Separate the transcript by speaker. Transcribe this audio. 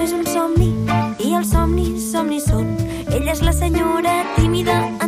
Speaker 1: és un somni i els somnis, somnis són. Ella és la senyora tímida